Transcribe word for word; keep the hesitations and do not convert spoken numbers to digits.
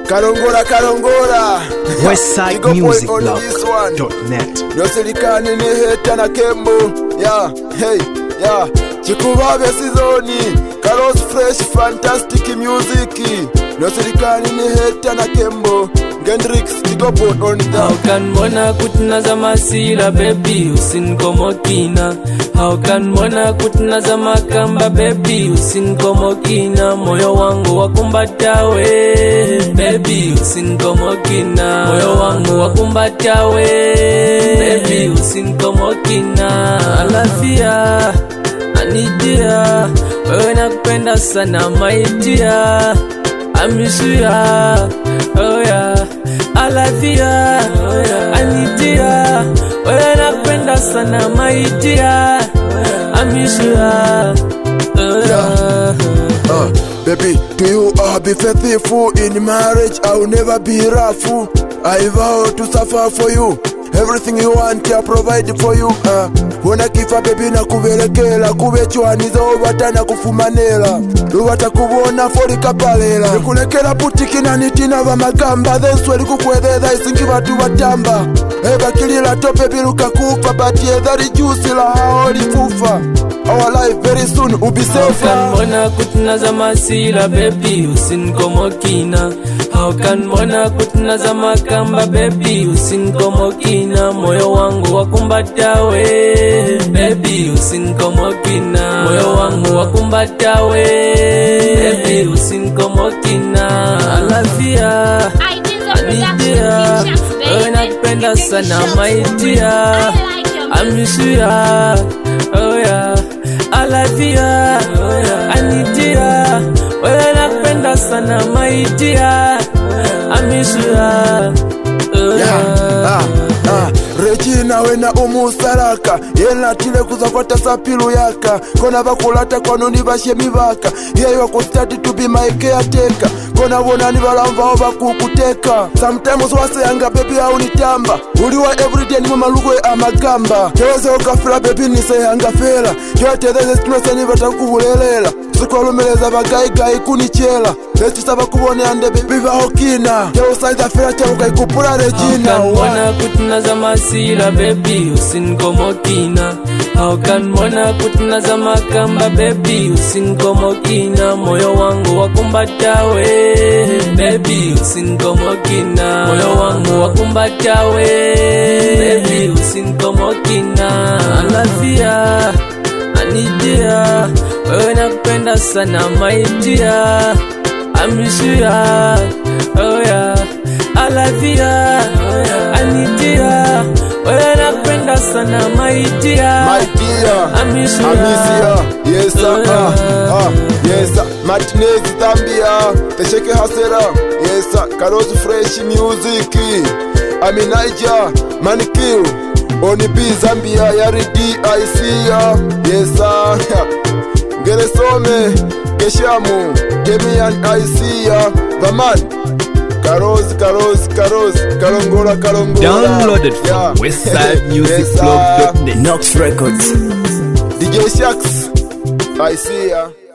Kalongora Kalongora Westside Music Blog dot net. Noserikani ni heta na kembo. Yeah, hey, yeah. Chikubabe sizoni Carlos Fresh fantastic music. Noserikani ni heta na kembo. Gendrix Tigopo on the How can mona kutna za masila baby usinkomokina. How can mona kutna za makamba baby usinkomokina. Moyo wangu wakumbata we baby usinkomokina. Moyo wangu wakumbata we baby usinkomokina. Alafia anidia wewe nakupenda sana my dear. I miss you, yeah. Oh yeah, I love you, oh yeah. I need you, yeah. When I penda sana my dear, I miss you, yeah. Oh yeah. Uh, baby, to you I'll be faithful in marriage. I'll never be rough. I vow to suffer for you. Everything you want, I provide for you. Uh, Wona kifa baby na kuberekela. Kubechwaniza obata na kufumanela. Lubata kubona fori kapalela. Nikulekela putiki na nitina wa magamba. Then sweli kukwedeza isingi watu watamba. Eba kilila tope biluka kufa. But yeah, that is juicy la haoli fufa. Our life very soon will be safe. How can mona kutna za masila baby usinkomokina. How can mona kutna za makamba baby usinkomokina. Moyo wangu wakumbata we baby usinkomokina. Moyo wangu wakumbata we baby usinkomokina. Alafia anidia wewe nakupenda sana my dear. I miss you, yeah. Oh yeah, I love you, oh yeah. I need you, yeah. Wewe nakupenda sana my dear. I miss you, yeah. Oh yeah. Ah, ah. Regina wena umusaraka yena tile kuzakwata sapilu yaka kona bakulata kwano nibashemi baka yeyo wakustati to be my caretaker kona wona nibalamva oba kukuteka sometimes wase yanga baby au nitamba uliwa everyday ni mamalugwe amagamba keweze okafira baby nise yanga fera yote these stress ni batakubulelela sikolumeleza bagayi gayi kunichela Besti saba kubone ande baby bahokina Keo saiza fera cha ukaikupura Regina. How can mona kutna za masila baby usinkomokina. How can mona kutna za makamba baby usinkomokina. Moyo wangu wakumbata we baby usinkomokina. Moyo wangu wakumbata we baby usinkomokina. Alafia anidia wewe nakupenda sana my dear. I miss you, yeah. Oh yeah, I love you, oh yeah. I need you, yeah. Wewe nakupenda sana my dear. My dear, I miss you, I miss you. Yes sir, oh, ah, yeah. ah, yes sir. Martinez Zambia, Tesheke Hasera. Yes sir, Carlos Fresh music. I'm in Niger, Manikil. Oni B Zambia, Yari D I C ya. Yes sir. Geresome, Geshamu, Demian I C ya. Vaman. Karoz, Karoz, Karoz, Kalongora, Kalongora. Downloaded from yeah. Westside Music Blog dot net. Nox Records. D J Shax, I see ya.